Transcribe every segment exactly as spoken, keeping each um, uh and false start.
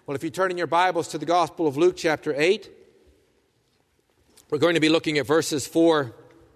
Well, if you turn in your Bibles to the Gospel of Luke chapter eight, we're going to be looking at verses four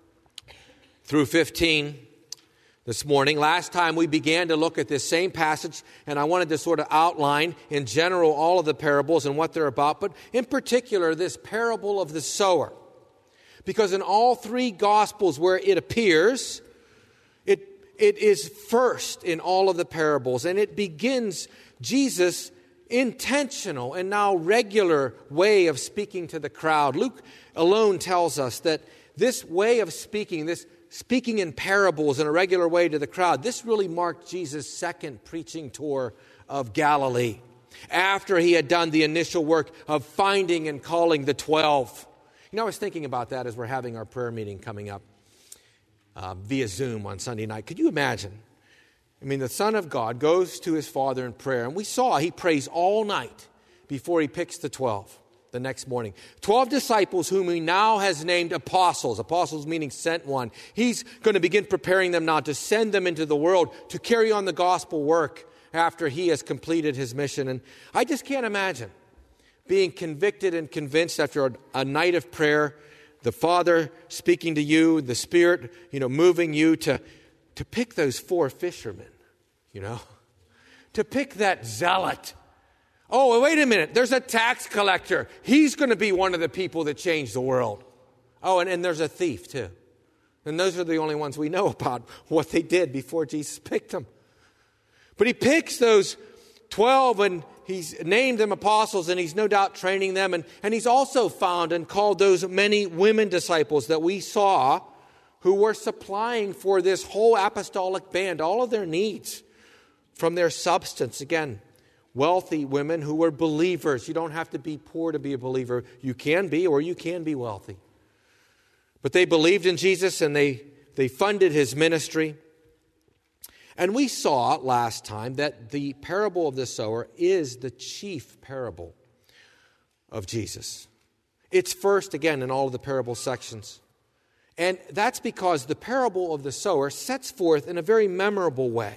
through fifteen this morning. Last time we began to look at this same passage, and I wanted to sort of outline in general all of the parables and what they're about, but in particular this parable of the sower. Because in all three Gospels where it appears, it it is first in all of the parables, and it begins Jesus' intentional and now regular way of speaking to the crowd. Luke alone tells us that this way of speaking, this speaking in parables in a regular way to the crowd, this really marked Jesus' second preaching tour of Galilee, after he had done the initial work of finding and calling the twelve. You know, I was thinking about that as we're having our prayer meeting coming up uh, via Zoom on Sunday night. Could you imagine? I mean, the Son of God goes to his Father in prayer, and we saw he prays all night before he picks the twelve the next morning. Twelve disciples whom he now has named apostles. Apostles meaning sent one. He's going to begin preparing them now to send them into the world to carry on the gospel work after he has completed his mission. And I just can't imagine being convicted and convinced after a, a night of prayer, the Father speaking to you, the Spirit, you know, moving you to, to pick those four fishermen, you know, to pick that zealot. Oh, wait a minute. There's a tax collector. He's going to be one of the people that change the world. Oh, and, and there's a thief too. And those are the only ones we know about what they did before Jesus picked them. But he picks those twelve and he's named them apostles, and he's no doubt training them. And, and he's also found and called those many women disciples that we saw who were supplying for this whole apostolic band all of their needs from their substance. Again, wealthy women who were believers. You don't have to be poor to be a believer. You can be, or you can be wealthy. But they believed in Jesus, and they, they funded his ministry. And we saw last time that the parable of the sower is the chief parable of Jesus. It's first, again, in all of the parable sections. And that's because the parable of the sower sets forth in a very memorable way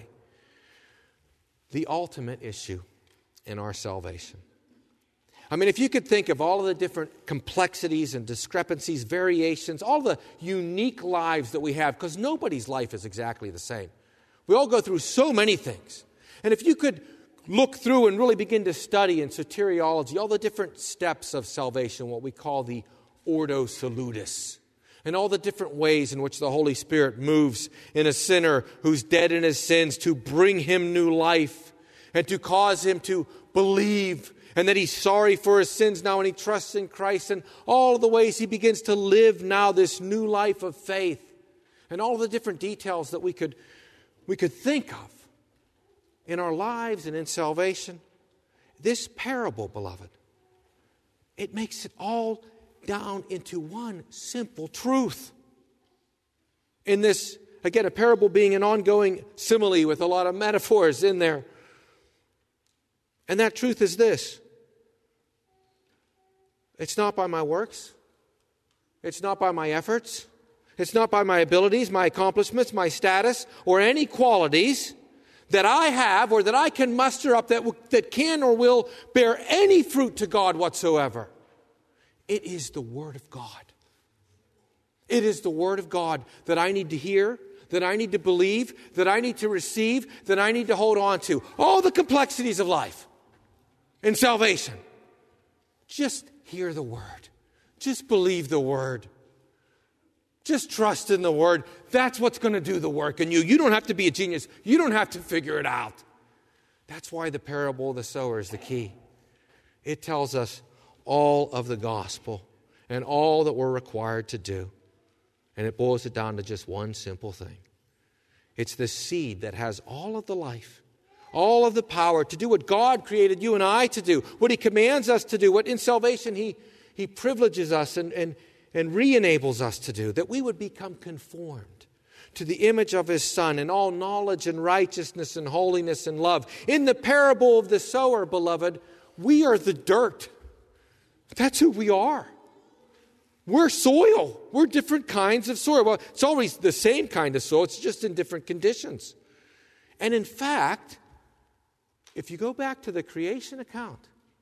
the ultimate issue in our salvation. I mean, if you could think of all of the different complexities and discrepancies, variations, all the unique lives that we have, because nobody's life is exactly the same. We all go through so many things. And if you could look through and really begin to study in soteriology all the different steps of salvation, what we call the Ordo Salutis, and all the different ways in which the Holy Spirit moves in a sinner who's dead in his sins to bring him new life and to cause him to believe, and that he's sorry for his sins now and he trusts in Christ, and all the ways he begins to live now this new life of faith, and all the different details that we could we could think of in our lives and in salvation. This parable, beloved, it makes it all down into one simple truth. In this, again, a parable being an ongoing simile with a lot of metaphors in there. And that truth is this: it's not by my works. It's not by my efforts. It's not by my abilities, my accomplishments, my status, or any qualities that I have or that I can muster up that, that can or will bear any fruit to God whatsoever. It is the Word of God. It is the Word of God that I need to hear, that I need to believe, that I need to receive, that I need to hold on to. All the complexities of life and salvation. Just hear the Word. Just believe the Word. Just trust in the Word. That's what's going to do the work in you. You don't have to be a genius. You don't have to figure it out. That's why the parable of the sower is the key. It tells us all of the gospel and all that we're required to do. And it boils it down to just one simple thing. It's the seed that has all of the life, all of the power to do what God created you and I to do, what He commands us to do, what in salvation He, he privileges us and, and and re-enables us to do, that we would become conformed to the image of His Son in all knowledge and righteousness and holiness and love. In the parable of the sower, beloved, we are the dirt. That's who we are. We're soil. We're different kinds of soil. Well, it's always the same kind of soil. It's just in different conditions. And in fact, if you go back to the creation account,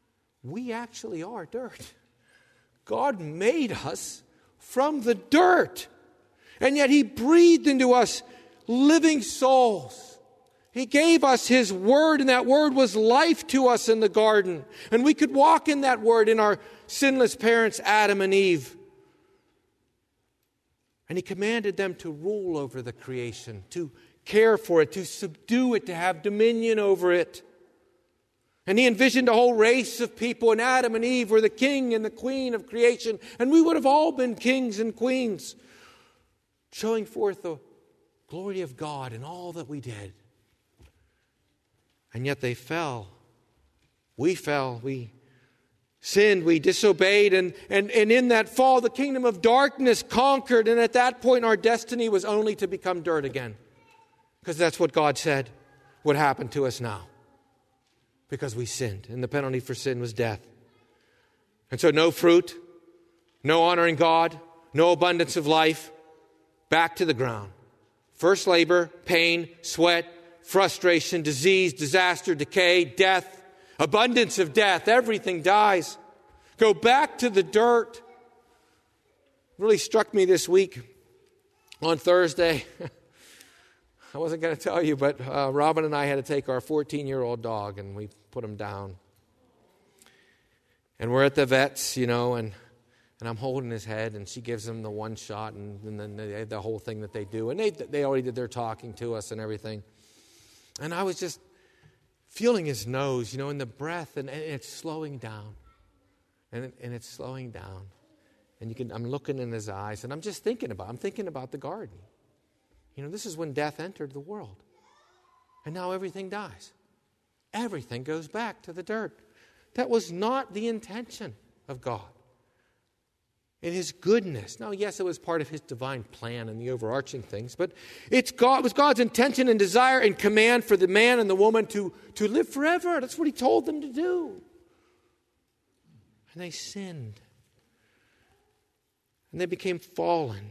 we actually are dirt. God made us from the dirt. And yet He breathed into us living souls. He gave us His Word, and that Word was life to us in the garden. And we could walk in that Word in our sinless parents, Adam and Eve. And He commanded them to rule over the creation, to care for it, to subdue it, to have dominion over it. And He envisioned a whole race of people, and Adam and Eve were the king and the queen of creation. And we would have all been kings and queens, showing forth the glory of God in all that we did. And yet they fell. We fell. We sinned. We disobeyed. And, and, and in that fall, the kingdom of darkness conquered. And at that point, our destiny was only to become dirt again. Because that's what God said would happen to us now. Because we sinned. And the penalty for sin was death. And so no fruit, no honoring God, no abundance of life. Back to the ground. First labor, pain, sweat, frustration, disease, disaster, decay, death, abundance of death. Everything dies. Go back to the dirt. Really struck me this week on Thursday. I wasn't going to tell you, but uh, Robin and I had to take our fourteen-year-old dog, and we put him down. And we're at the vet's, you know, and and I'm holding his head, and she gives him the one shot, and, and then they, the whole thing that they do. And they they already did their talking to us and everything. And I was just feeling his nose, you know, in the breath, and, and it's slowing down. And, it, and it's slowing down. And you can I'm looking in his eyes, and I'm just thinking about, I'm thinking about the garden. You know, this is when death entered the world. And now everything dies. Everything goes back to the dirt. That was not the intention of God. In His goodness. Now, yes, it was part of His divine plan and the overarching things, but it's God, it was God's intention and desire and command for the man and the woman to, to live forever. That's what He told them to do. And they sinned. And they became fallen.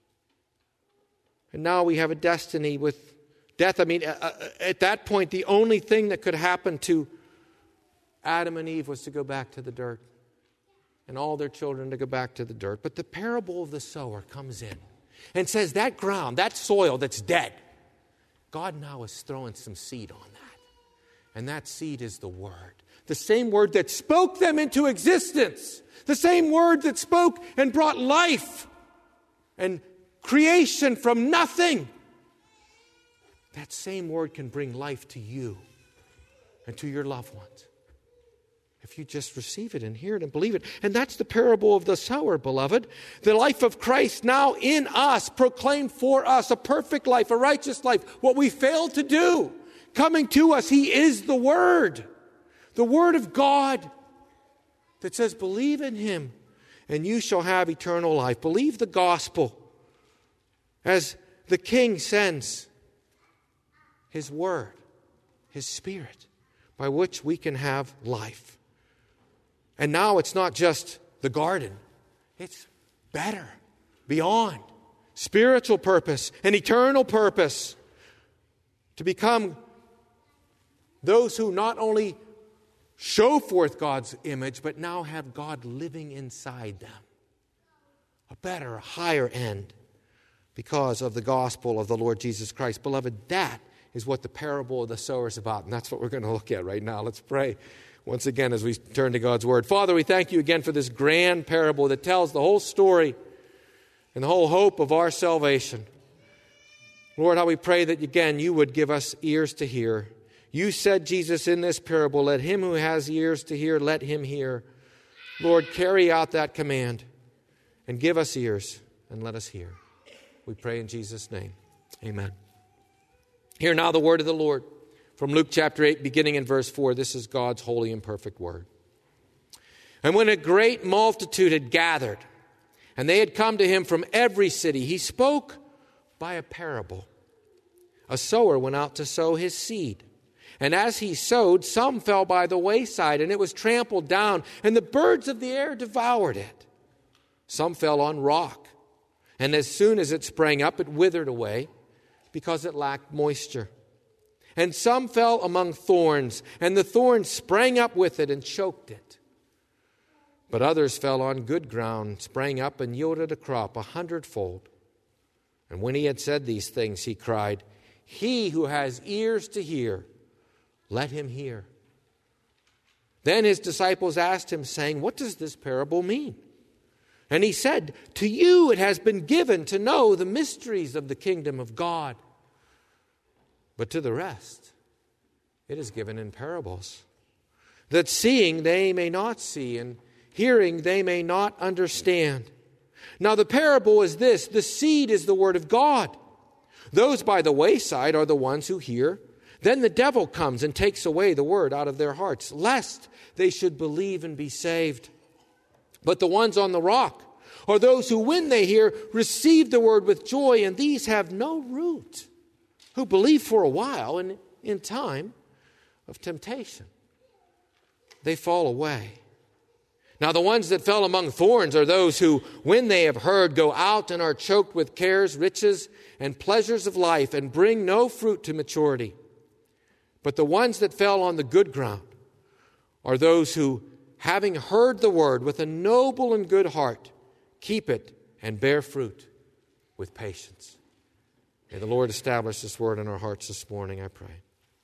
And now we have a destiny with death. I mean, at that point, the only thing that could happen to Adam and Eve was to go back to the dirt. And all their children to go back to the dirt. But the parable of the sower comes in and says that ground, that soil that's dead, God now is throwing some seed on that. And that seed is the Word. The same Word that spoke them into existence. The same Word that spoke and brought life and creation from nothing. That same Word can bring life to you and to your loved ones. If you just receive it and hear it and believe it. And that's the parable of the sower, beloved. The life of Christ now in us, proclaimed for us, a perfect life, a righteous life. What we failed to do, coming to us, He is the Word. The Word of God that says, believe in Him and you shall have eternal life. Believe the gospel as the King sends His Word, His Spirit, by which we can have life. And now it's not just the garden. It's better, beyond, spiritual purpose, an eternal purpose. To become those who not only show forth God's image, but now have God living inside them. A better, a higher end because of the gospel of the Lord Jesus Christ. Beloved, that is what the parable of the sower is about. And that's what we're going to look at right now. Let's pray once again as we turn to God's Word. Father, we thank You again for this grand parable that tells the whole story and the whole hope of our salvation. Lord, how we pray that again You would give us ears to hear. You said, Jesus, in this parable, let him who has ears to hear, let him hear. Lord, carry out that command and give us ears and let us hear. We pray in Jesus' name. Amen. Hear now the word of the Lord from Luke chapter eight, beginning in verse four. This is God's holy and perfect word. And when a great multitude had gathered, and they had come to him from every city, he spoke by a parable. A sower went out to sow his seed. And as he sowed, some fell by the wayside, and it was trampled down, and the birds of the air devoured it. Some fell on rock, and as soon as it sprang up, it withered away, because it lacked moisture. And some fell among thorns, and the thorns sprang up with it and choked it. But others fell on good ground, sprang up, and yielded a crop a hundredfold. And when he had said these things, he cried, He who has ears to hear, let him hear. Then his disciples asked him, saying, What does this parable mean? And he said, To you it has been given to know the mysteries of the kingdom of God. But to the rest, it is given in parables, that seeing they may not see, and hearing they may not understand. Now the parable is this: the seed is the word of God. Those by the wayside are the ones who hear. Then the devil comes and takes away the word out of their hearts, lest they should believe and be saved. But the ones on the rock are those who, when they hear, receive the word with joy, and these have no root, who believe for a while, and in time of temptation they fall away. Now the ones that fell among thorns are those who, when they have heard, go out and are choked with cares, riches, and pleasures of life, and bring no fruit to maturity. But the ones that fell on the good ground are those who, having heard the word with a noble and good heart, keep it and bear fruit with patience. May the Lord establish this word in our hearts this morning, I pray.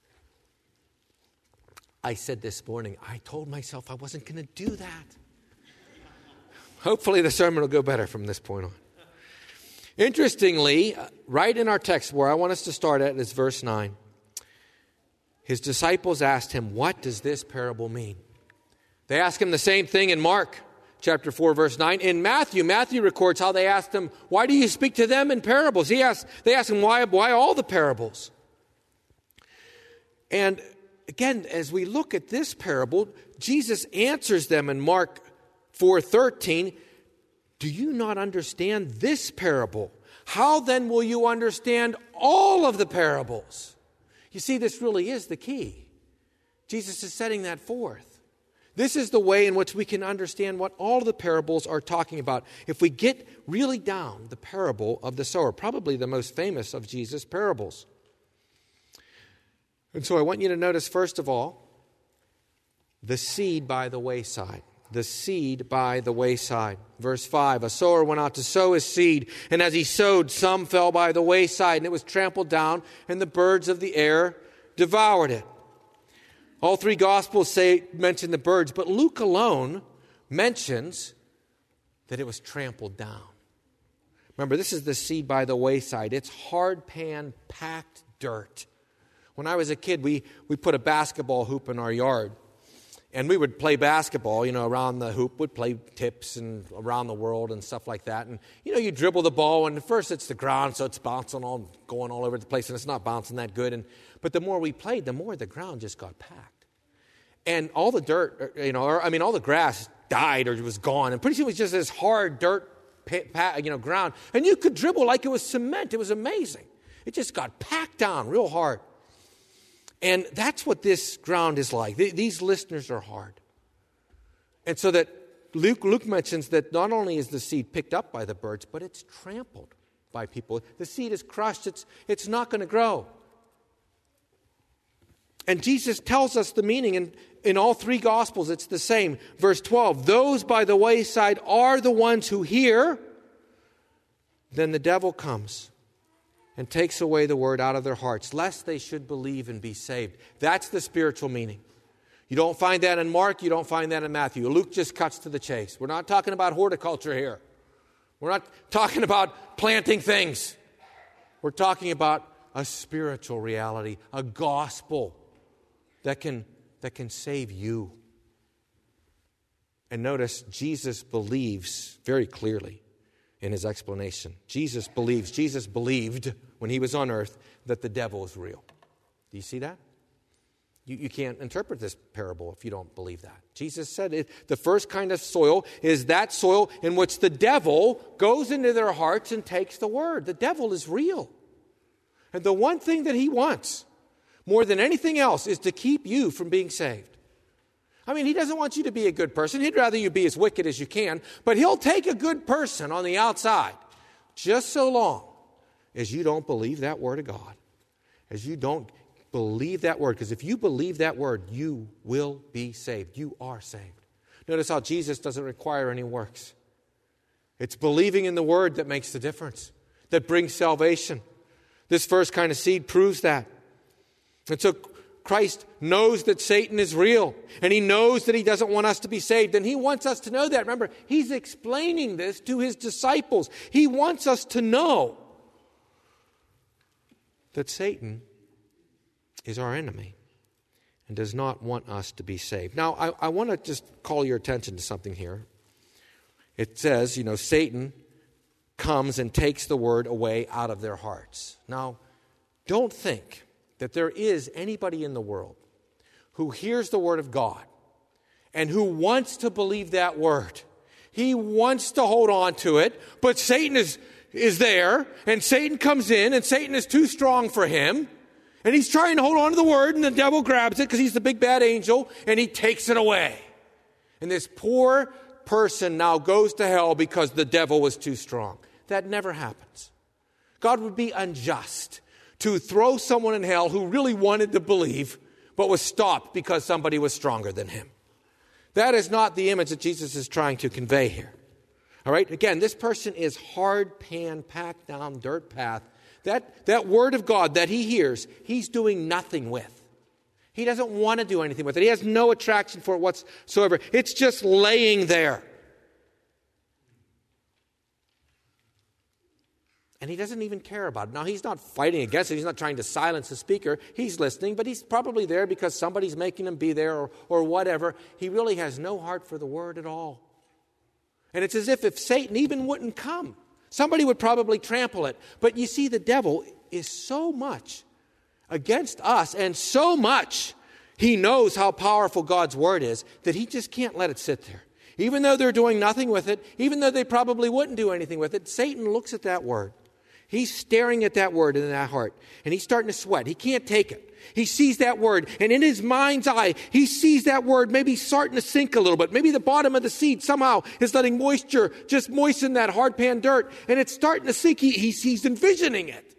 I said this morning, I told myself I wasn't going to do that. Hopefully the sermon will go better from this point on. Interestingly, right in our text where I want us to start at is verse nine. His disciples asked him, What does this parable mean? They asked him the same thing in Mark chapter four, verse nine. In Matthew, Matthew records how they asked him, Why do you speak to them in parables? He asked, they asked him, why, why all the parables? And again, as we look at this parable, Jesus answers them in Mark four thirteen. Do you not understand this parable? How then will you understand all of the parables? You see, this really is the key. Jesus is setting that forth. This is the way in which we can understand what all of the parables are talking about. If we get really down the parable of the sower, probably the most famous of Jesus' parables. And so I want you to notice, first of all, the seed by the wayside. The seed by the wayside. Verse five, a sower went out to sow his seed, and as he sowed, some fell by the wayside, and it was trampled down, and the birds of the air devoured it. All three Gospels say mention the birds, but Luke alone mentions that it was trampled down. Remember, this is the seed by the wayside. It's hard pan, packed dirt. When I was a kid, we, we put a basketball hoop in our yard. And we would play basketball, you know, around the hoop. We'd play tips and around the world and stuff like that. And, you know, you dribble the ball, and at first it's the ground, so it's bouncing all, going all over the place, and it's not bouncing that good. And But the more we played, the more the ground just got packed. And all the dirt, you know, or, I mean, all the grass died or was gone. And pretty soon it was just this hard dirt, you know, ground. And you could dribble like it was cement. It was amazing. It just got packed down real hard. And that's what this ground is like. These listeners are hard. And so that Luke, Luke mentions that not only is the seed picked up by the birds, but it's trampled by people. The seed is crushed. It's, it's not going to grow. And Jesus tells us the meaning. And in all three Gospels, it's the same. Verse twelve, those by the wayside are the ones who hear. Then the devil comes and takes away the word out of their hearts, lest they should believe and be saved. That's the spiritual meaning. You don't find that in Mark, you don't find that in Matthew. Luke just cuts to the chase. We're not talking about horticulture here. We're not talking about planting things. We're talking about a spiritual reality, a gospel that can, that can save you. And notice, Jesus believes very clearly in his explanation. Jesus believes, Jesus believed when he was on earth that the devil is real. Do you see that? You, you can't interpret this parable if you don't believe that. Jesus said it, the first kind of soil is that soil in which the devil goes into their hearts and takes the word. The devil is real. And the one thing that he wants more than anything else is to keep you from being saved. I mean, he doesn't want you to be a good person. He'd rather you be as wicked as you can. But he'll take a good person on the outside just so long as you don't believe that word of God. As you don't believe that word. Because if you believe that word, you will be saved. You are saved. Notice how Jesus doesn't require any works. It's believing in the Word that makes the difference, that brings salvation. This first kind of seed proves that. And so Christ knows that Satan is real, and he knows that he doesn't want us to be saved, and he wants us to know that. Remember, he's explaining this to his disciples. He wants us to know that Satan is our enemy and does not want us to be saved. Now, I, I want to just call your attention to something here. It says, you know, Satan comes and takes the word away out of their hearts. Now, don't think that there is anybody in the world who hears the word of God and who wants to believe that word. He wants to hold on to it, but Satan is, is there, and Satan comes in, and Satan is too strong for him, and he's trying to hold on to the word, and the devil grabs it because he's the big bad angel, and he takes it away. And this poor person now goes to hell because the devil was too strong. That never happens. God would be unjust to throw someone in hell who really wanted to believe, but was stopped because somebody was stronger than him. That is not the image that Jesus is trying to convey here. All right? Again, this person is hard pan, packed down dirt path. That, that word of God that he hears, he's doing nothing with. He doesn't want to do anything with it. He has no attraction for it whatsoever. It's just laying there. And he doesn't even care about it. Now, he's not fighting against it. He's not trying to silence the speaker. He's listening, but he's probably there because somebody's making him be there or, or whatever. He really has no heart for the word at all. And it's as if if Satan even wouldn't come, somebody would probably trample it. But you see, the devil is so much against us, and so much he knows how powerful God's word is, that he just can't let it sit there. Even though they're doing nothing with it, even though they probably wouldn't do anything with it, Satan looks at that word. He's staring at that word in that heart, and he's starting to sweat. He can't take it. He sees that word, and in his mind's eye, he sees that word maybe starting to sink a little bit. Maybe the bottom of the seed somehow is letting moisture just moisten that hard pan dirt, and it's starting to sink. He, he, he's envisioning it.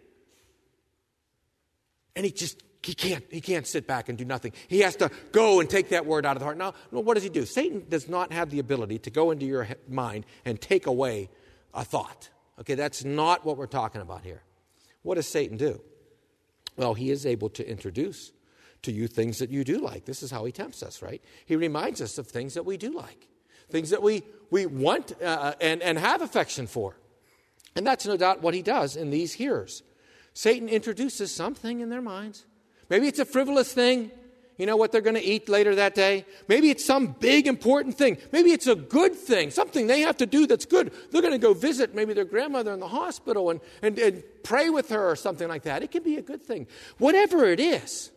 And he just, he can't, he can't sit back and do nothing. He has to go and take that word out of the heart. Now, what does he do? Satan does not have the ability to go into your mind and take away a thought. Okay, that's not what we're talking about here. What does Satan do? Well, he is able to introduce to you things that you do like. This is how he tempts us, right? He reminds us of things that we do like, things that we, we want uh, and, and have affection for. And that's no doubt what he does in these hearers. Satan introduces something in their minds. Maybe it's a frivolous thing. You know what they're going to eat later that day? Maybe it's some big important thing. Maybe it's a good thing, something they have to do that's good. They're going to go visit maybe their grandmother in the hospital and, and, and pray with her or something like that. It can be a good thing. Whatever it is,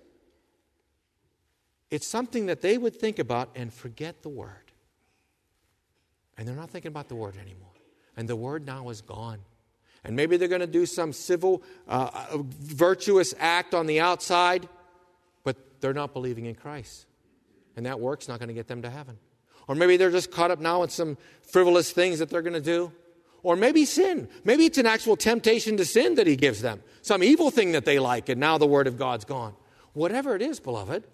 it's something that they would think about and forget the word. And they're not thinking about the word anymore. And the word now is gone. And maybe they're going to do some civil, uh, virtuous act on the outside, but they're not believing in Christ. And that work's not going to get them to heaven. Or maybe they're just caught up now in some frivolous things that they're going to do. Or maybe sin. Maybe it's an actual temptation to sin that he gives them. Some evil thing that they like, and now the word of God's gone. Whatever it is, beloved,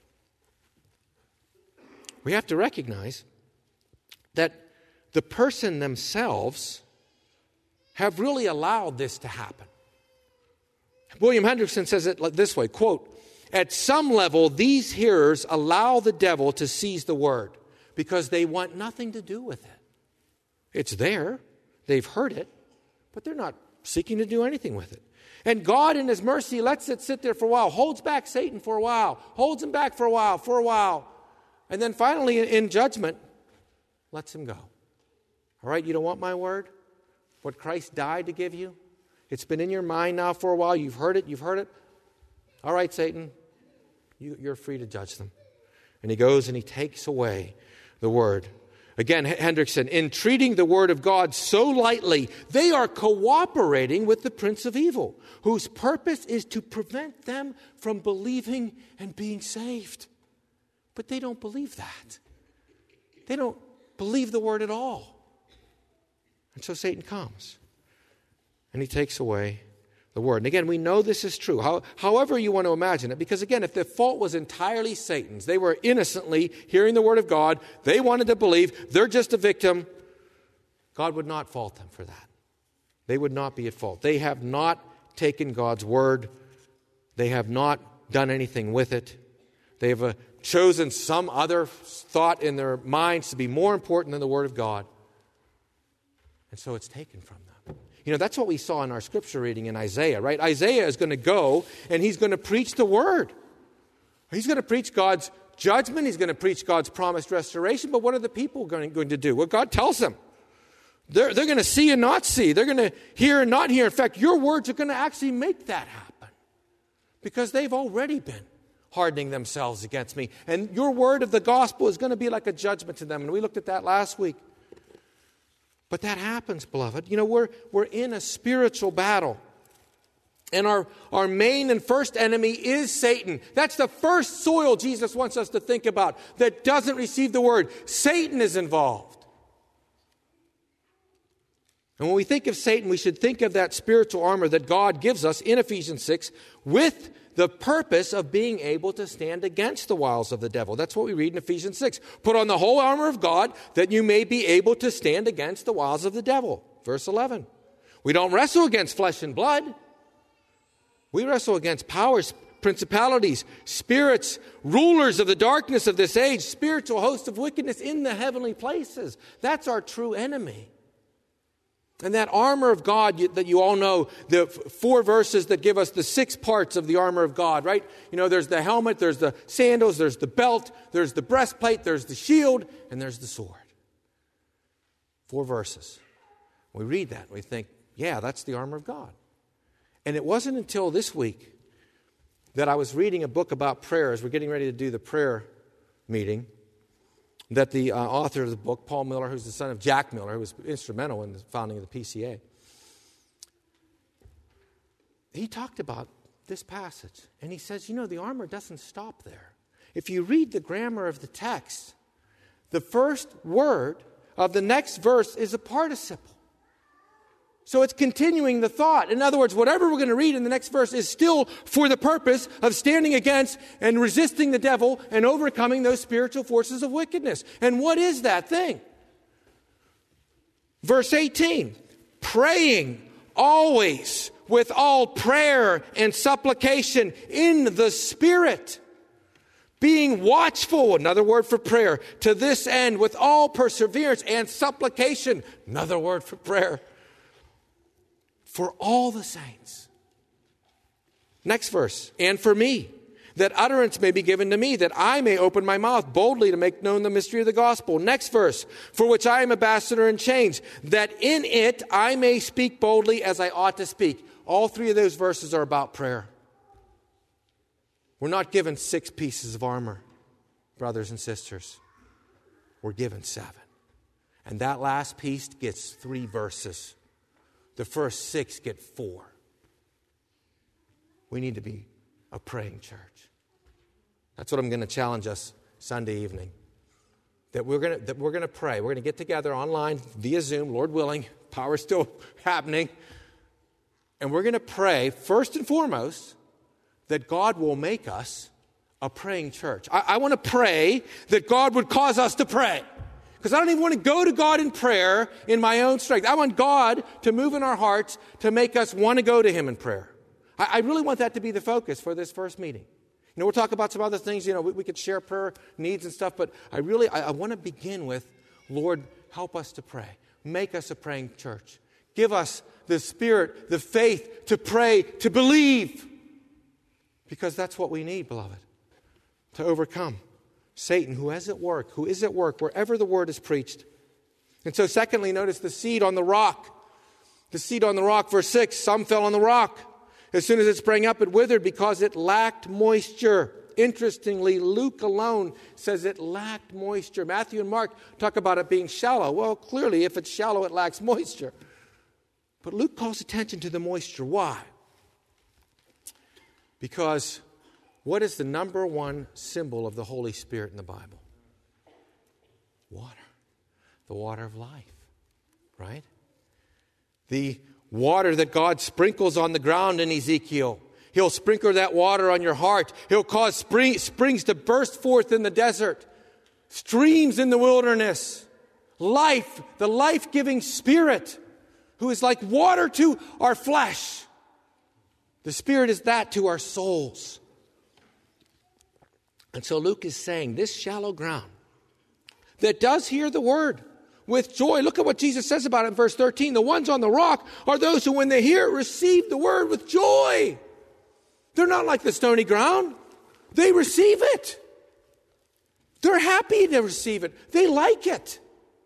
we have to recognize that the person themselves have really allowed this to happen. William Hendrickson says it this way, quote, "At some level, these hearers allow the devil to seize the word because they want nothing to do with it. It's there. They've heard it, but they're not seeking to do anything with it. And God in his mercy lets it sit there for a while, holds back Satan for a while, holds him back for a while, for a while, and then finally in judgment, lets him go. All right, you don't want my word? What Christ died to give you? It's been in your mind now for a while. You've heard it. You've heard it. All right, Satan, you, you're free to judge them." And he goes and he takes away the word. Again, Hendrickson, in treating the word of God so lightly, they are cooperating with the prince of evil, whose purpose is to prevent them from believing and being saved. But they don't believe that. They don't believe the word at all. And so Satan comes and he takes away the Word. And again, we know this is true, how, however you want to imagine it, because again, if the fault was entirely Satan's, they were innocently hearing the Word of God, they wanted to believe, they're just a victim, God would not fault them for that. They would not be at fault. They have not taken God's Word. They have not done anything with it. They have uh, chosen some other thought in their minds to be more important than the Word of God. And so it's taken from them. You know, that's what we saw in our scripture reading in Isaiah, right? Isaiah is going to go and he's going to preach the Word. He's going to preach God's judgment. He's going to preach God's promised restoration. But what are the people going, going to do? Well, God tells them. They're, they're going to see and not see. They're going to hear and not hear. In fact, your words are going to actually make that happen. Because they've already been hardening themselves against me. And your word of the gospel is going to be like a judgment to them. And we looked at that last week. But that happens, beloved. You know, we're, we're in a spiritual battle. And our, our main and first enemy is Satan. That's the first soil Jesus wants us to think about that doesn't receive the word. Satan is involved. And when we think of Satan, we should think of that spiritual armor that God gives us in Ephesians six with the purpose of being able to stand against the wiles of the devil. That's what we read in Ephesians six. Put on the whole armor of God that you may be able to stand against the wiles of the devil. Verse eleven. We don't wrestle against flesh and blood. We wrestle against powers, principalities, spirits, rulers of the darkness of this age, spiritual hosts of wickedness in the heavenly places. That's our true enemy. And that armor of God that you all know, the four verses that give us the six parts of the armor of God, right? You know, there's the helmet, there's the sandals, there's the belt, there's the breastplate, there's the shield, and there's the sword. Four verses. We read that and we think, yeah, that's the armor of God. And it wasn't until this week that I was reading a book about prayer as we're getting ready to do the prayer meeting, that the uh, author of the book, Paul Miller, who's the son of Jack Miller, who was instrumental in the founding of the P C A, he talked about this passage. And he says, you know, the armor doesn't stop there. If you read the grammar of the text, the first word of the next verse is a participle. So it's continuing the thought. In other words, whatever we're going to read in the next verse is still for the purpose of standing against and resisting the devil and overcoming those spiritual forces of wickedness. And what is that thing? Verse eighteen, praying always with all prayer and supplication in the Spirit. Being watchful, another word for prayer, to this end with all perseverance and supplication, another word for prayer, for all the saints. Next verse. And for me, that utterance may be given to me, that I may open my mouth boldly to make known the mystery of the gospel. Next verse. For which I am ambassador in chains, that in it I may speak boldly as I ought to speak. All three of those verses are about prayer. We're not given six pieces of armor, brothers and sisters. We're given seven. And that last piece gets three verses. The first six get four. We need to be a praying church. That's what I'm going to challenge us Sunday evening. That we're going to, that we're going to pray. We're going to get together online via Zoom, Lord willing. Power's still happening. And we're going to pray, first and foremost, that God will make us a praying church. I, I want to pray that God would cause us to pray. Because I don't even want to go to God in prayer in my own strength. I want God to move in our hearts to make us want to go to Him in prayer. I, I really want that to be the focus for this first meeting. You know, we'll talk about some other things. You know, we, we could share prayer needs and stuff. But I really, I, I want to begin with, Lord, help us to pray. Make us a praying church. Give us the spirit, the faith to pray, to believe. Because that's what we need, beloved, to overcome Satan, who is at work, who is at work wherever the word is preached. And so secondly, notice the seed on the rock. The seed on the rock, verse six, some fell on the rock. As soon as it sprang up, it withered because it lacked moisture. Interestingly, Luke alone says it lacked moisture. Matthew and Mark talk about it being shallow. Well, clearly, if it's shallow, it lacks moisture. But Luke calls attention to the moisture. Why? Because what is the number one symbol of the Holy Spirit in the Bible? Water. The water of life, right? The water that God sprinkles on the ground in Ezekiel. He'll sprinkle that water on your heart. He'll cause spring, springs to burst forth in the desert, streams in the wilderness. Life, the life-giving Spirit, who is like water to our flesh. The Spirit is that to our souls. And so Luke is saying this shallow ground that does hear the word with joy. Look at what Jesus says about it in verse thirteen. The ones on the rock are those who, when they hear it, receive the word with joy. They're not like the stony ground. They receive it. They're happy to receive it. They like it.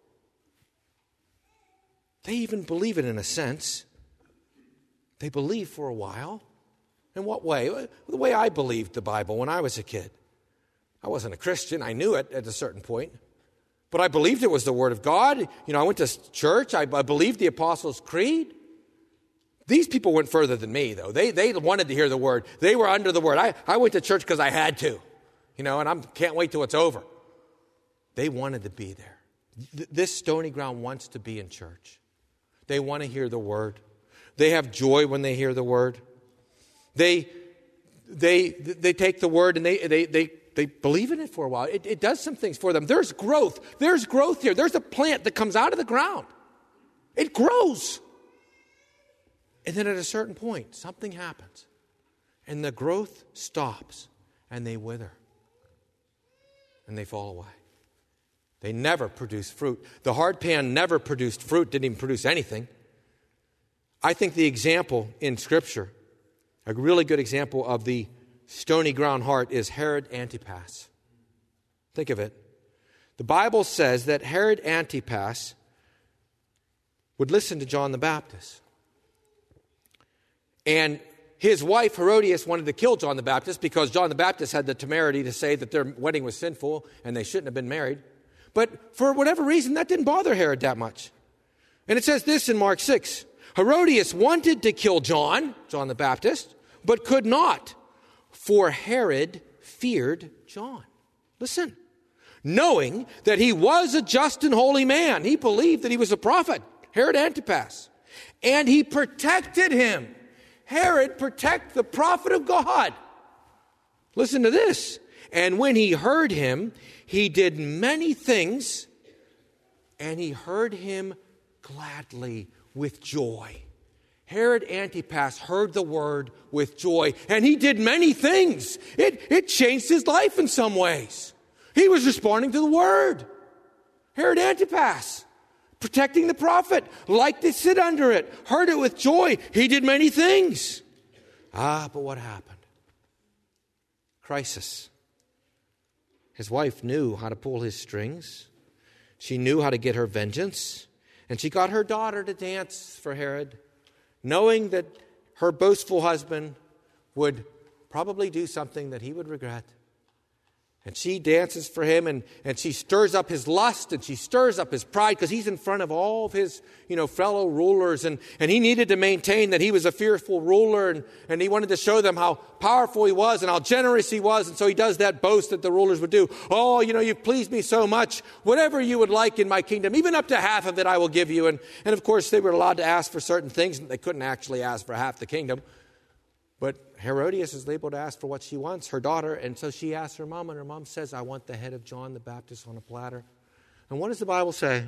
They even believe it in a sense. They believe for a while. In what way? The way I believed the Bible when I was a kid. I wasn't a Christian. I knew it at a certain point. But I believed it was the Word of God. You know, I went to church. I, I believed the Apostles' Creed. These people went further than me, though. They they wanted to hear the Word. They were under the Word. I, I went to church because I had to. You know, and I can't wait till it's over. They wanted to be there. Th- this stony ground wants to be in church. They want to hear the Word. They have joy when they hear the Word. They they they take the Word and they they they They believe in it for a while. It, it does some things for them. There's growth. There's growth here. There's a plant that comes out of the ground. It grows. And then at a certain point, something happens. And the growth stops. And they wither. And they fall away. They never produce fruit. The hard pan never produced fruit. Didn't even produce anything. I think the example in Scripture, a really good example of the stony ground heart, is Herod Antipas. Think of it. The Bible says that Herod Antipas would listen to John the Baptist. And his wife Herodias wanted to kill John the Baptist because John the Baptist had the temerity to say that their wedding was sinful and they shouldn't have been married. But for whatever reason, that didn't bother Herod that much. And it says this in Mark six. Herodias wanted to kill John, John the Baptist, but could not. For Herod feared John. Listen. Knowing that he was a just and holy man. He believed that he was a prophet. Herod Antipas. And he protected him. Herod protected the prophet of God. Listen to this. And when he heard him, he did many things. And he heard him gladly with joy. Herod Antipas heard the word with joy, and he did many things. It, it changed his life in some ways. He was responding to the word. Herod Antipas, protecting the prophet, liked to sit under it, heard it with joy. He did many things. Ah, but what happened? Crisis. His wife knew how to pull his strings. She knew how to get her vengeance, and she got her daughter to dance for Herod, knowing that her boastful husband would probably do something that he would regret. And she dances for him, and, and she stirs up his lust, and she stirs up his pride, because he's in front of all of his, you know, fellow rulers, and, and he needed to maintain that he was a fearful ruler, and, and he wanted to show them how powerful he was and how generous he was, and so he does that boast that the rulers would do. Oh, you know, you've pleased me so much. Whatever you would like in my kingdom, even up to half of it I will give you. And, and of course, they were allowed to ask for certain things, and they couldn't actually ask for half the kingdom. But Herodias is able to ask for what she wants, her daughter, and so she asks her mom, and her mom says, I want the head of John the Baptist on a platter. And what does the Bible say?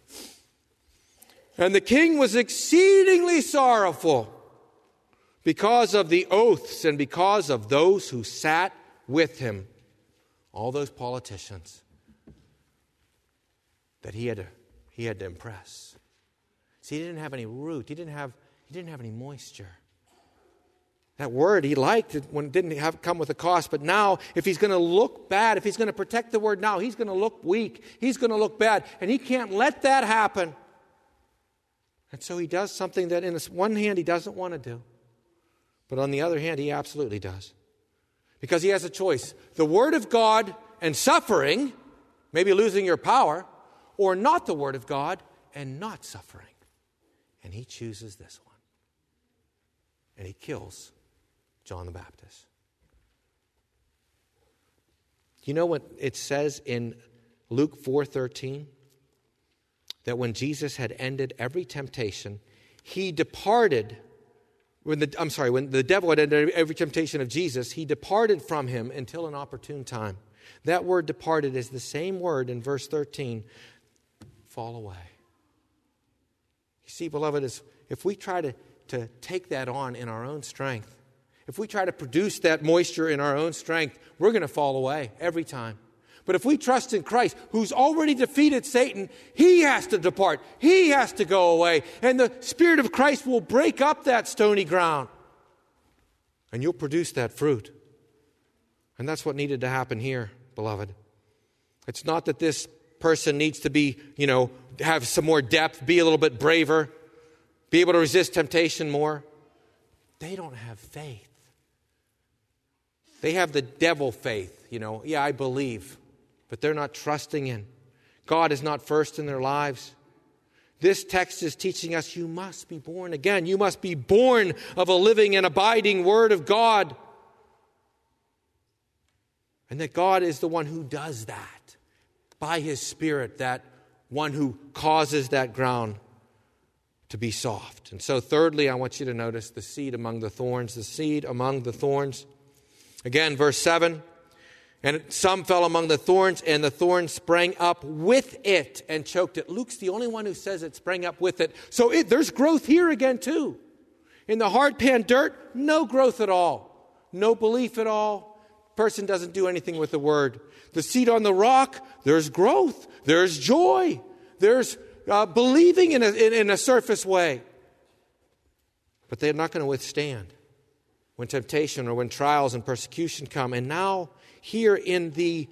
And the king was exceedingly sorrowful because of the oaths and because of those who sat with him, all those politicians that he had to, he had to impress. See, he didn't have any root. He didn't have, he didn't have any moisture. That word he liked it when it didn't have come with a cost. But now, if he's going to look bad, if he's going to protect the word now, he's going to look weak. He's going to look bad. And he can't let that happen. And so he does something that in one hand he doesn't want to do. But on the other hand, he absolutely does. Because he has a choice. The word of God and suffering, maybe losing your power, or not the word of God and not suffering. And he chooses this one. And he kills John the Baptist. You know what it says in Luke four thirteen? That when Jesus had ended every temptation, he departed, when the, I'm sorry, when the devil had ended every temptation of Jesus, he departed from him until an opportune time. That word departed is the same word in verse thirteen, fall away. You see, beloved, is if we try to, to take that on in our own strength, if we try to produce that moisture in our own strength, we're going to fall away every time. But if we trust in Christ, who's already defeated Satan, he has to depart. He has to go away. And the Spirit of Christ will break up that stony ground. And you'll produce that fruit. And that's what needed to happen here, beloved. It's not that this person needs to be, you know, have some more depth, be a little bit braver, be able to resist temptation more. They don't have faith. They have the devil faith, you know. Yeah, I believe. But they're not trusting in. God is not first in their lives. This text is teaching us you must be born again. You must be born of a living and abiding Word of God. And that God is the one who does that. By His Spirit, that one who causes that ground to be soft. And so thirdly, I want you to notice the seed among the thorns. The seed among the thorns. Again, verse seven. And some fell among the thorns, and the thorns sprang up with it and choked it. Luke's the only one who says it sprang up with it. So it, there's growth here again too. In the hard pan dirt, no growth at all. No belief at all. Person doesn't do anything with the word. The seed on the rock, there's growth. There's joy. There's uh, believing in a, in, in a surface way. But they're not going to withstand when temptation or when trials and persecution come. And now, here in the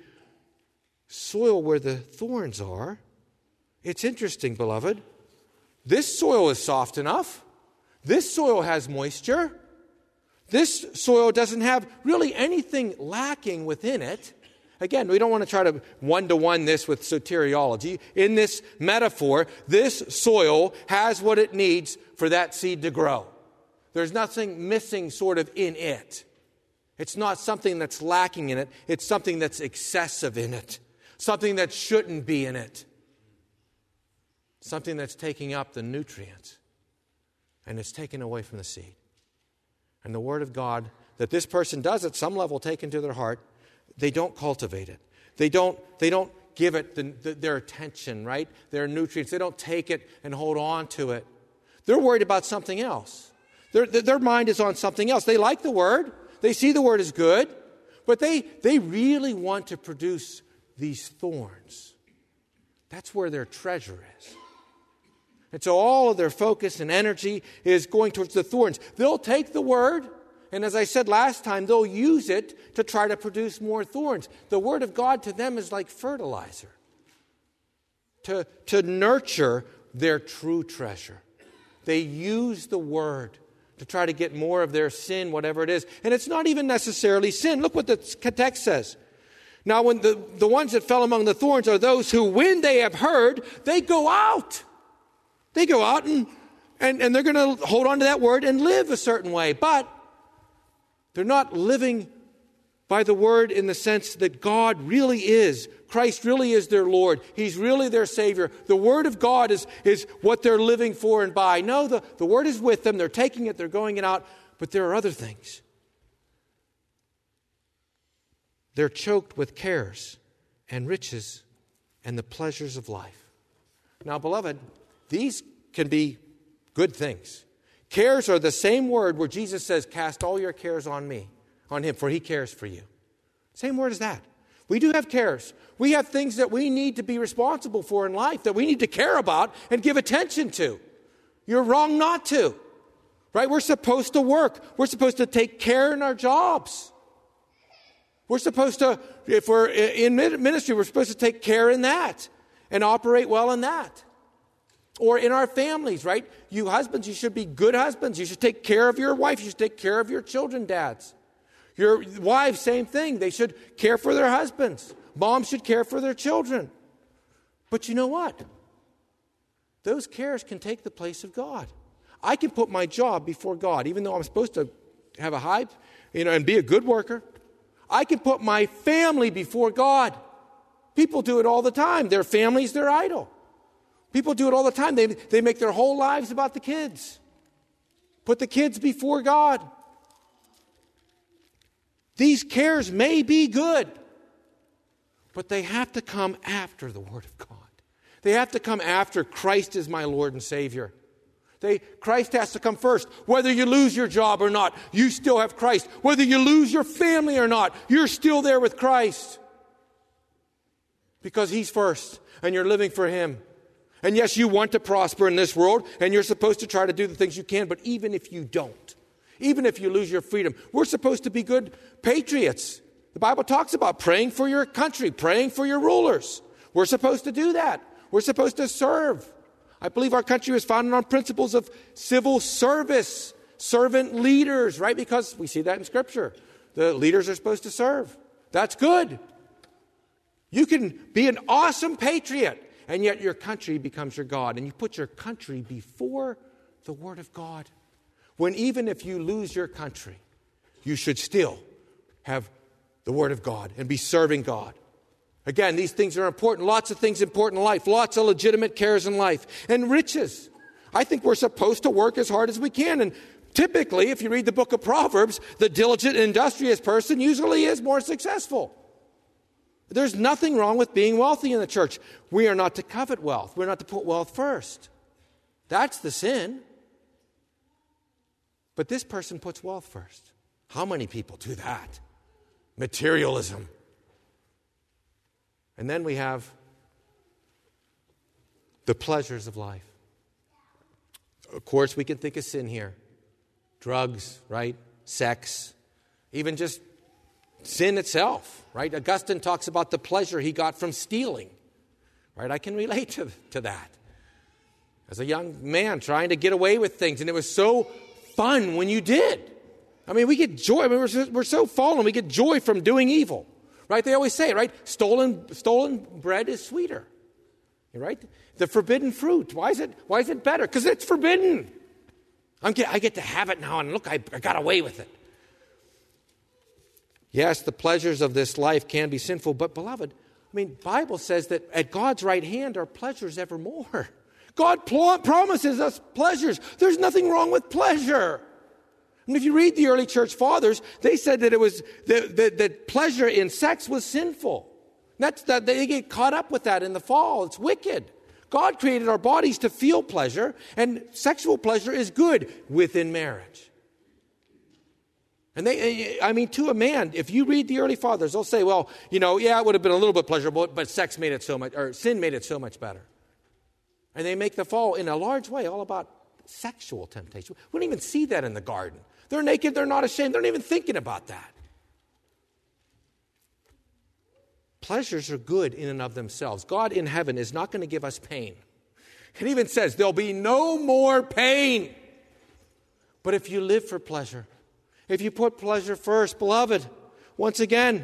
soil where the thorns are, it's interesting, beloved. This soil is soft enough. This soil has moisture. This soil doesn't have really anything lacking within it. Again, we don't want to try to one-to-one this with soteriology. In this metaphor, this soil has what it needs for that seed to grow. There's nothing missing sort of in it. It's not something that's lacking in it. It's something that's excessive in it. Something that shouldn't be in it. Something that's taking up the nutrients. And it's taken away from the seed. And the Word of God that this person does at some level take into their heart, they don't cultivate it. They don't, they don't give it the, the, their attention, right? Their nutrients. They don't take it and hold on to it. They're worried about something else. Their, their mind is on something else. They like the Word. They see the Word is good, but they, they really want to produce these thorns. That's where their treasure is. And so all of their focus and energy is going towards the thorns. They'll take the Word, and as I said last time, they'll use it to try to produce more thorns. The Word of God to them is like fertilizer to, to nurture their true treasure. They use the Word to try to get more of their sin, whatever it is. And it's not even necessarily sin. Look what the text says. Now, when the, the ones that fell among the thorns are those who, when they have heard, they go out. They go out and, and, and they're going to hold on to that word and live a certain way. But they're not living by the word in the sense that God really is. Christ really is their Lord. He's really their Savior. The Word of God is, is what they're living for and by. No, the, the Word is with them. They're taking it. They're going it out. But there are other things. They're choked with cares and riches and the pleasures of life. Now, beloved, these can be good things. Cares are the same word where Jesus says, cast all your cares on me, on Him, for He cares for you. Same word as that. We do have cares. We have things that we need to be responsible for in life, that we need to care about and give attention to. You're wrong not to. Right? We're supposed to work. We're supposed to take care in our jobs. We're supposed to, if we're in ministry, we're supposed to take care in that and operate well in that. Or in our families, right? You husbands, you should be good husbands. You should take care of your wife. You should take care of your children, dads. Your wives, same thing. They should care for their husbands. Moms should care for their children. But you know what? Those cares can take the place of God. I can put my job before God, even though I'm supposed to have a high, you know, and be a good worker. I can put my family before God. People do it all the time. Their family's their idol. People do it all the time. They, they make their whole lives about the kids. Put the kids before God. These cares may be good, but they have to come after the Word of God. They have to come after Christ is my Lord and Savior. They, Christ has to come first. Whether you lose your job or not, you still have Christ. Whether you lose your family or not, you're still there with Christ. Because He's first, and you're living for Him. And yes, you want to prosper in this world, and you're supposed to try to do the things you can, but even if you don't, even if you lose your freedom, we're supposed to be good patriots. The Bible talks about praying for your country, praying for your rulers. We're supposed to do that. We're supposed to serve. I believe our country was founded on principles of civil service, servant leaders, right? Because we see that in Scripture. The leaders are supposed to serve. That's good. You can be an awesome patriot, and yet your country becomes your God, and you put your country before the Word of God. When even if you lose your country, you should still have the Word of God and be serving God. Again, these things are important. Lots of things important in life. Lots of legitimate cares in life. And riches. I think we're supposed to work as hard as we can. And typically, if you read the book of Proverbs, the diligent, industrious person usually is more successful. There's nothing wrong with being wealthy in the church. We are not to covet wealth. We're not to put wealth first. That's the sin. But this person puts wealth first. How many people do that? Materialism. And then we have the pleasures of life. Of course, we can think of sin here. Drugs, right? Sex. Even just sin itself, right? Augustine talks about the pleasure he got from stealing, right? I can relate to, to that. As a young man trying to get away with things, and it was so fun when you did. I mean, we get joy. I mean, we're, so, we're so fallen. We get joy from doing evil, right? They always say, right? Stolen, stolen bread is sweeter, right? The forbidden fruit. Why is it? Why is it better? Because it's forbidden. I'm get, I get to have it now, and look, I, I got away with it. Yes, the pleasures of this life can be sinful, but beloved, I mean, Bible says that at God's right hand are pleasures evermore. God pl- promises us pleasures. There's nothing wrong with pleasure. And if you read the early church fathers, they said that it was that, that, that pleasure in sex was sinful. That's that they get caught up with that in the fall. It's wicked. God created our bodies to feel pleasure, and sexual pleasure is good within marriage. And they, I mean, to a man, if you read the early fathers, they'll say, well, you know, yeah, it would have been a little bit pleasurable, but sex made it so much, or sin made it so much better. And they make the fall in a large way all about sexual temptation. We don't even see that in the garden. They're naked, they're not ashamed, they're not even thinking about that. Pleasures are good in and of themselves. God in heaven is not going to give us pain. It even says there'll be no more pain. But if you live for pleasure, if you put pleasure first, beloved, once again,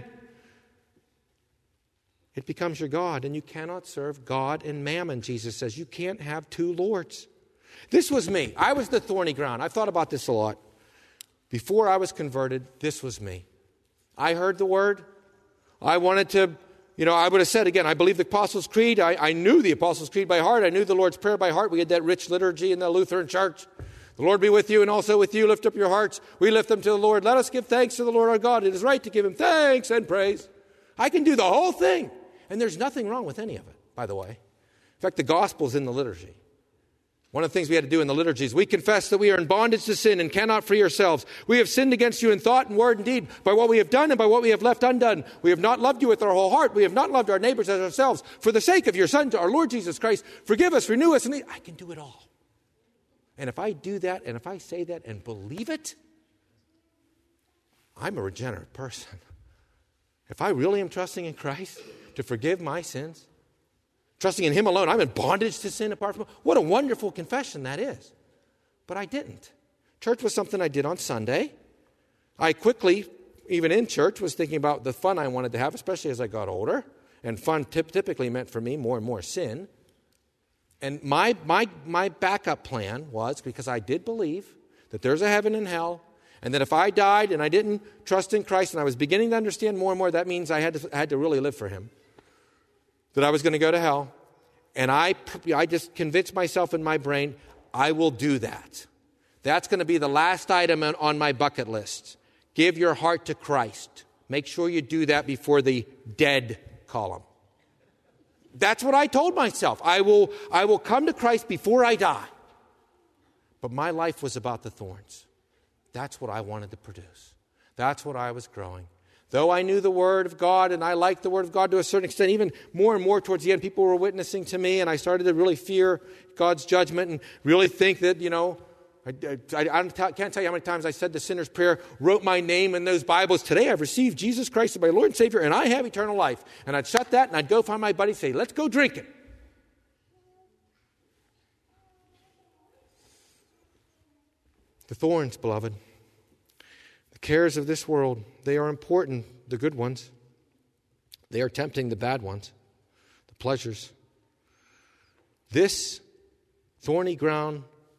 it becomes your God, and you cannot serve God and mammon. Jesus says you can't have two lords. This was me. I was the thorny ground. I've thought about this a lot. Before I was converted, this was me. I heard the word. I wanted to, you know, I would have said again, I believe the Apostles' Creed. I, I knew the Apostles' Creed by heart. I knew the Lord's Prayer by heart. We had that rich liturgy in the Lutheran Church. The Lord be with you and also with you. Lift up your hearts. We lift them to the Lord. Let us give thanks to the Lord our God. It is right to give Him thanks and praise. I can do the whole thing. And there's nothing wrong with any of it, by the way. In fact, the gospel's in the liturgy. One of the things we had to do in the liturgy is we confess that we are in bondage to sin and cannot free ourselves. We have sinned against you in thought and word and deed, by what we have done and by what we have left undone. We have not loved you with our whole heart. We have not loved our neighbors as ourselves. For the sake of your Son, our Lord Jesus Christ, forgive us, renew us, and lead. I can do it all. And if I do that, and if I say that and believe it, I'm a regenerate person. If I really am trusting in Christ to forgive my sins, trusting in Him alone, I'm in bondage to sin apart from Him. What a wonderful confession that is. But I didn't. Church was something I did on Sunday. I quickly, even in church, was thinking about the fun I wanted to have, especially as I got older. And fun tip- typically meant for me more and more sin. And my, my, my backup plan was, because I did believe that there's a heaven and hell, and that if I died and I didn't trust in Christ, and I was beginning to understand more and more, that means I had to, I had to really live for Him, that I was going to go to hell. And I, I just convinced myself in my brain, I will do that. That's going to be the last item on my bucket list. Give your heart to Christ. Make sure you do that before the dead column. That's what I told myself. I will, I will come to Christ before I die. But my life was about the thorns. That's what I wanted to produce. That's what I was growing. Though I knew the Word of God and I liked the Word of God to a certain extent, even more and more towards the end, people were witnessing to me, and I started to really fear God's judgment and really think that, you know, I, I, I can't tell you how many times I said the sinner's prayer, wrote my name in those Bibles. Today I've received Jesus Christ as my Lord and Savior, and I have eternal life. And I'd shut that, and I'd go find my buddy and say, let's go drinking. The thorns, beloved. The cares of this world, they are important, the good ones. They are tempting, the bad ones, the pleasures. This thorny ground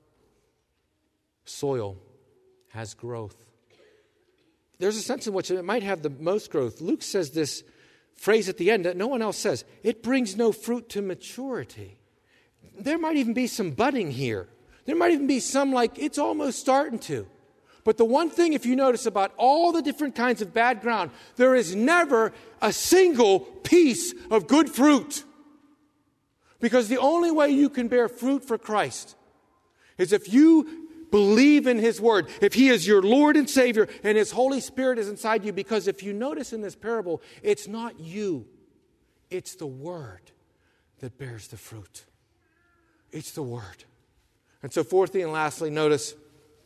soil has growth. There's a sense in which it might have the most growth. Luke says this phrase at the end that no one else says. It brings no fruit to maturity. There might even be some budding here. There might even be some like it's almost starting to. But the one thing, if you notice about all the different kinds of bad ground, there is never a single piece of good fruit. Because the only way you can bear fruit for Christ is if you believe in His Word, if He is your Lord and Savior, and His Holy Spirit is inside you. Because if you notice in this parable, it's not you, it's the Word that bears the fruit. It's the Word. And so fourthly and lastly, notice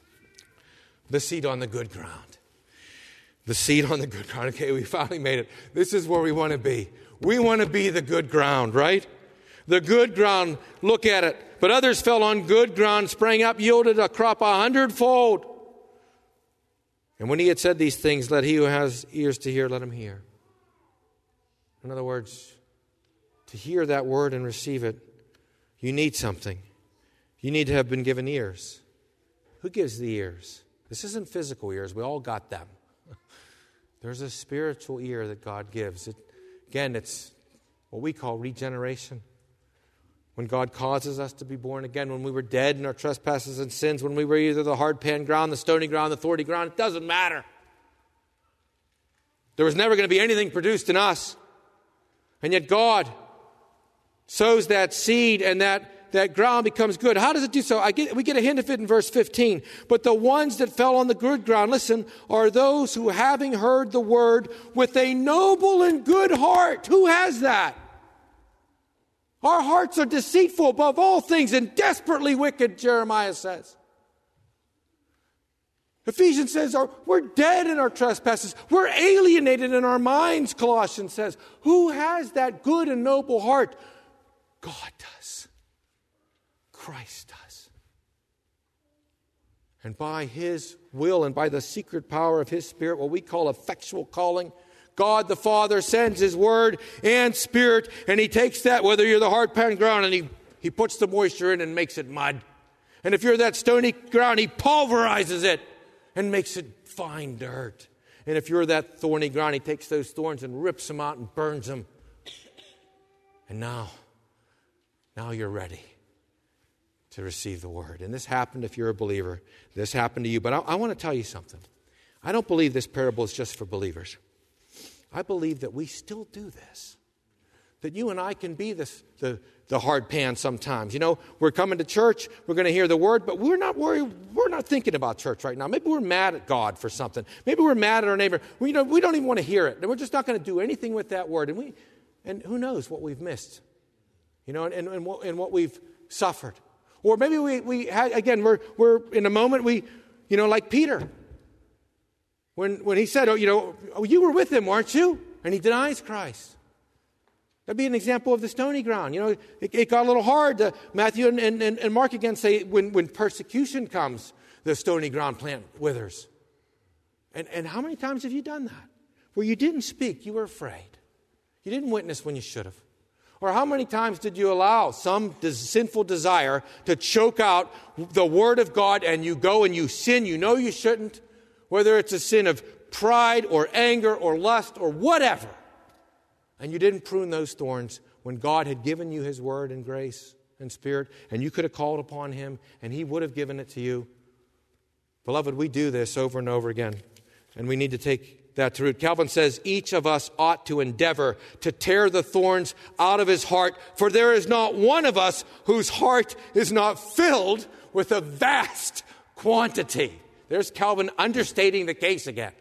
the seed on the good ground. The seed on the good ground. Okay, we finally made it. This is where we want to be. We want to be the good ground, right? The good ground, look at it. But others fell on good ground, sprang up, yielded a crop a hundredfold. And when he had said these things, let he who has ears to hear, let him hear. In other words, to hear that word and receive it, you need something. You need to have been given ears. Who gives the ears? This isn't physical ears. We all got them. There's a spiritual ear that God gives. It, again, it's what we call regeneration. When God causes us to be born again, when we were dead in our trespasses and sins, when we were either the hard pan ground, the stony ground, the thorny ground, it doesn't matter. There was never going to be anything produced in us. And yet God sows that seed, and that that ground becomes good. How does it do so? I get, we get a hint of it in verse fifteen. But the ones that fell on the good ground, listen, are those who, having heard the word with a noble and good heart. Who has that? Our hearts are deceitful above all things and desperately wicked, Jeremiah says. Ephesians says we're dead in our trespasses. We're alienated in our minds, Colossians says. Who has that good and noble heart? God does. Christ does. And by His will and by the secret power of His Spirit, what we call effectual calling, God the Father sends His Word and Spirit, and He takes that, whether you're the hard pan ground, and He, he puts the moisture in and makes it mud. And if you're that stony ground, He pulverizes it and makes it fine dirt. And if you're that thorny ground, He takes those thorns and rips them out and burns them. And now, now you're ready to receive the word. And this happened if you're a believer. This happened to you. But I, I want to tell you something. I don't believe this parable is just for believers. I believe that we still do this. That you and I can be this, the, the hard pan sometimes. You know, we're coming to church, we're going to hear the word, but we're not worried, we're not thinking about church right now. Maybe we're mad at God for something. Maybe we're mad at our neighbor. We, you know, we don't even want to hear it. And we're just not going to do anything with that word. And we, and who knows what we've missed. You know, and, and, and, what, and what we've suffered. Or maybe we, we had, again, we're, we're in a moment, we, you know, like Peter. When, when he said, oh, you know, oh, you were with him, weren't you? And he denies Christ. That'd be an example of the stony ground. You know, it, it got a little hard. Uh, Matthew and, and, and Mark again say when, when persecution comes, the stony ground plant withers. And, and how many times have you done that? Where you didn't speak, you were afraid. You didn't witness when you should have. Or how many times did you allow some des- sinful desire to choke out the Word of God, and you go and you sin you know you shouldn't, whether it's a sin of pride or anger or lust or whatever, and you didn't prune those thorns when God had given you his word and grace and spirit, and you could have called upon him, and he would have given it to you. Beloved, we do this over and over again, and we need to take that to root. Calvin says, each of us ought to endeavor to tear the thorns out of his heart, for there is not one of us whose heart is not filled with a vast quantity. There's Calvin understating the case again.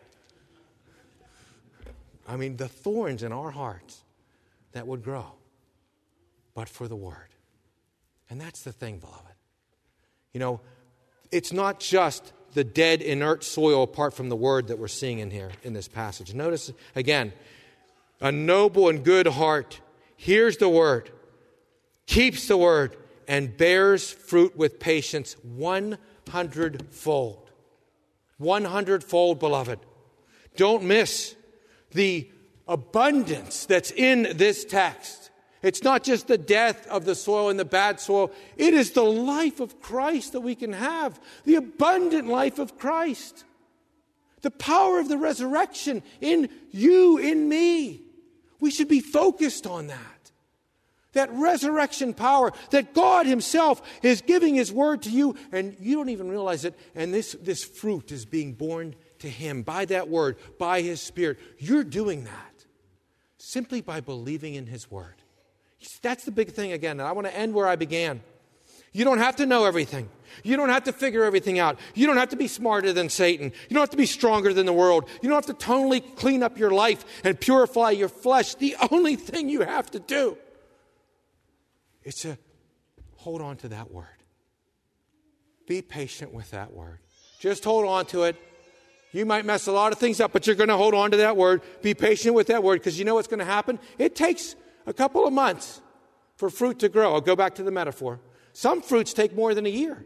I mean, the thorns in our hearts that would grow, but for the word. And that's the thing, beloved. You know, it's not just the dead, inert soil apart from the word that we're seeing in here in this passage. Notice again, a noble and good heart hears the word, keeps the word, and bears fruit with patience one hundredfold. One hundredfold, beloved. Don't miss the abundance that's in this text. It's not just the death of the soil and the bad soil. It is the life of Christ that we can have. The abundant life of Christ. The power of the resurrection in you, in me. We should be focused on that. That resurrection power that God himself is giving his word to you, and you don't even realize it. And this, this fruit is being born to him by that word, by his Spirit. You're doing that simply by believing in his word. That's the big thing again. And I want to end where I began. You don't have to know everything. You don't have to figure everything out. You don't have to be smarter than Satan. You don't have to be stronger than the world. You don't have to totally clean up your life and purify your flesh. The only thing you have to do is to hold on to that word. Be patient with that word. Just hold on to it. You might mess a lot of things up, but you're going to hold on to that word. Be patient with that word, because you know what's going to happen? It takes a couple of months for fruit to grow. I'll go back to the metaphor. Some fruits take more than a year.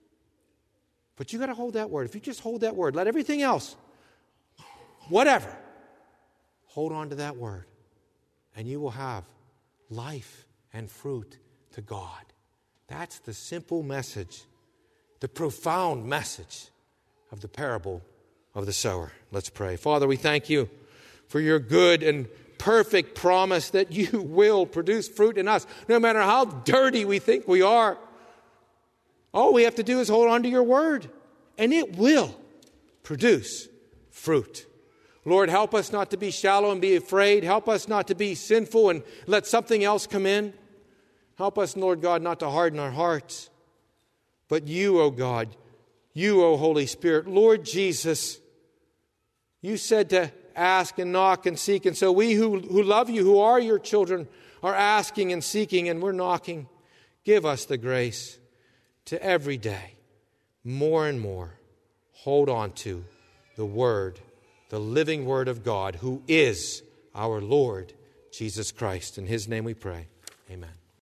But you got to hold that word. If you just hold that word, let everything else, whatever, hold on to that word. And you will have life and fruit to God. That's the simple message, the profound message of the parable of the sower. Let's pray. Father, we thank you for your good and perfect promise that you will produce fruit in us, no matter how dirty we think we are. All we have to do is hold on to your word, and it will produce fruit. Lord, help us not to be shallow and be afraid. Help us not to be sinful and let something else come in. Help us, Lord God, not to harden our hearts. But you, O God, you, O Holy Spirit, Lord Jesus, you said to ask and knock and seek. And so we who, who love you, who are your children, are asking and seeking, and we're knocking. Give us the grace to every day, more and more, hold on to the word, the living word of God, who is our Lord Jesus Christ. In his name we pray. Amen.